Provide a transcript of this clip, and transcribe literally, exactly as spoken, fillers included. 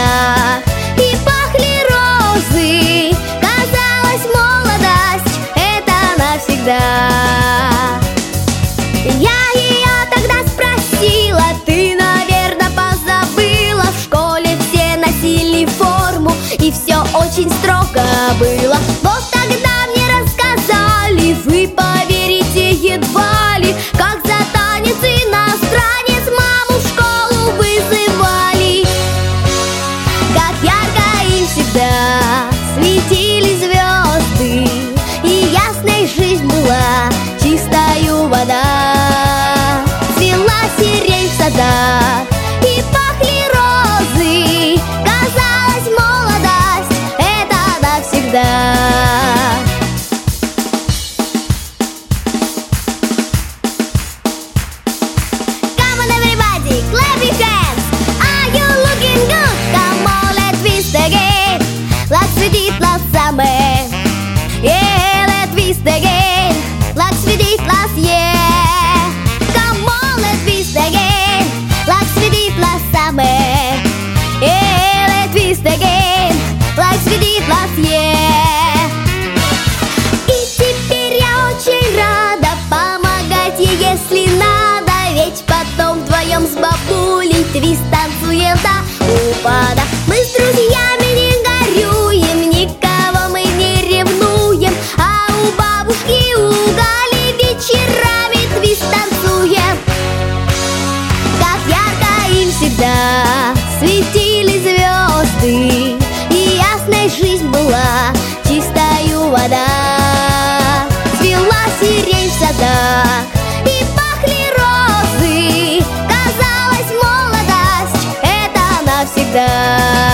садах, и пахли розы. Казалось, молодость — это навсегда. Я ее тогда спросила: ты, наверное, позабыла, в школе все носили форму, и все очень строго было. Вот тогда мне рассказали, вы поверите едва ли, как за танец иностранец маму в школу вызывали. Как ярко и всегда светили звезды, и ясной жизнь была чистою вода. Цвела сирень в садах, и пахли розы. Казалось, молодость — это навсегда. Come on everybody, clap your hands. Are you looking good? Come on, let's twist again. Like sweet last summer, yeah, let's twist again. Like sweet last year. Come on, let's twist again. Like sweet last summer, yeah, let's twist again. Like sweet last year. И теперь я очень рада помогать ей, если надо, ведь потом вдвоем с бабулей твист танцуем до упада. Мы с друзьями не горюем, никого мы не ревнуем, а у бабушки, у Гали вечерами твист танцуем. Как ярко и всегда светили звезды, и ясной жизнь была чистою вода. Цвела сирень в садах, и пахли розы. Казалось, молодость — это навсегда.